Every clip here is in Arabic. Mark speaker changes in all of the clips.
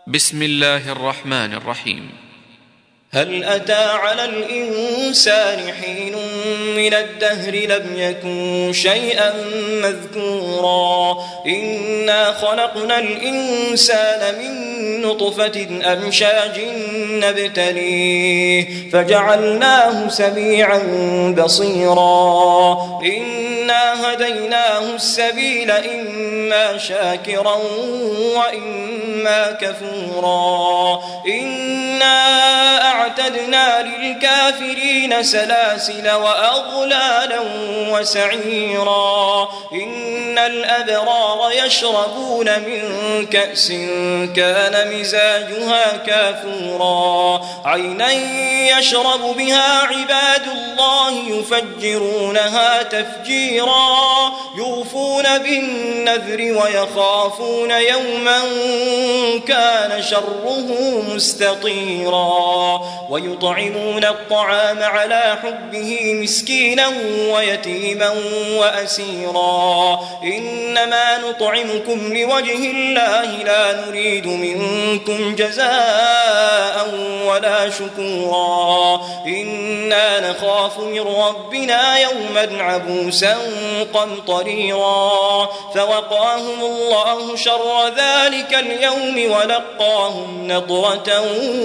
Speaker 1: بسم الله الرحمن الرحيم.
Speaker 2: هل أتى على الإنسان حين من الدهر لم يكن شيئا مذكورا إنا خلقنا الإنسان من نطفة أمشاج نبتليه فجعلناه سميعا بصيرا إنا هديناه السبيل إما شاكرا وإما كفورا إنا أعتدنا للكافرين سلاسل وأغلالا وسعيرا إن الأبرار يشربون من كأس كان مزاجها كافورا عينا يشرب بها عباد الله يفجرونها تفجيرا يوفون بالنذر ويخافون يوما كان شره مستطيرا ويطعمون الطعام على حبه مسكينا ويتيما وأسيرا إنما نطعمكم لوجه الله لا نريد منكم جزاء ولا شكورا إنا نخاف من ربنا يوما عبوسا قمطريرا فوقاهم الله شر ذلك اليوم ولقاهم نضرة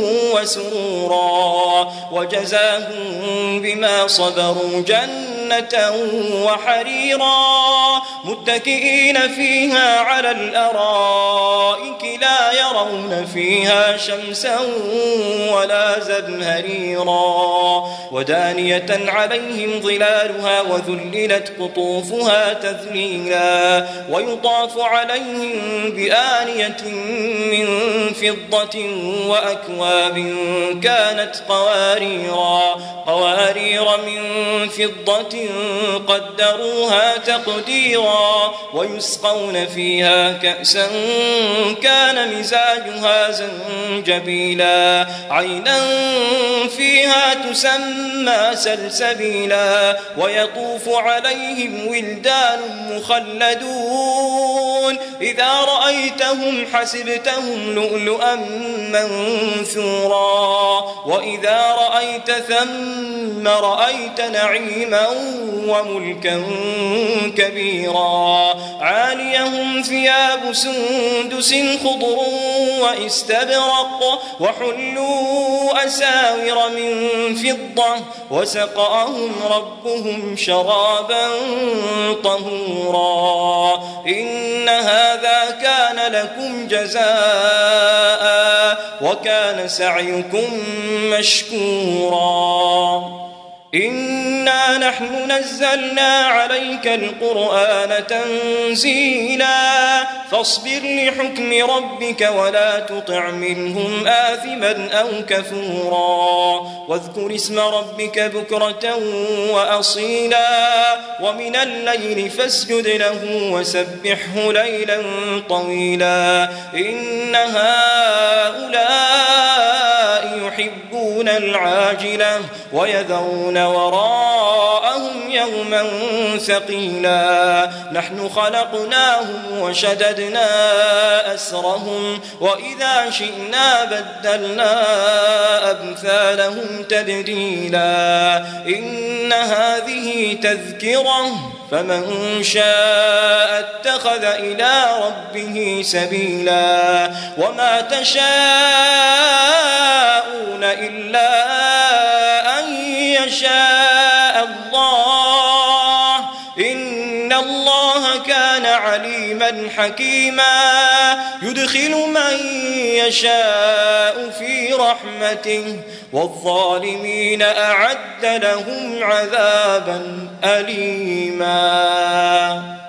Speaker 2: وسرورا وجزاهم بما صبروا جنة وحريرا متكئين فيها على الأرائك لا يرون فيها شمسا ولا زمهريرا ودانية عليهم ظلالها وذللت قطوفها تذليلا ويطاف عليهم بآنية من فضة وأكواب كانت قوارير من فضة قدروها تقديرا ويسقون فيها كأسا كان مزاجها زنجبيلا عينا فيها تسمى سلسبيلا ويطوف عليهم ولدان مخلدون إذا رأيتهم حسبتهم لؤلؤا منثورا وإذا رأيت ثم رأيت نعيما وملكا كبيرا عاليهم ثياب سندس خضر واستبرق وحلوا أساور من فضة وسقاهم ربهم شرابا طهورا إن هذا كان لكم جزاء وكان سعيكم مشكورا إنا نحن نزلنا عليك القرآن تنزيلا فاصبر لحكم ربك ولا تطع منهم آثما أو كفورا واذكر اسم ربك بكرة وأصيلا ومن الليل فاسجد له وسبحه ليلا طويلا إن هؤلاء يحبون العاجلة ويذرون وراءهم يوما ثقيلا نحن خلقناهم وشددنا أسرهم وإذا شئنا بدلنا أمثالهم تبديلا إن هذه تذكرة فمن شاء اتخذ إلى ربه سبيلا وما تشاءون إلا أن يشاء الله إن الله كان عليما حكيما يدخل من يشاء في رحمته والظالمين أعد لهم عذابا أليما.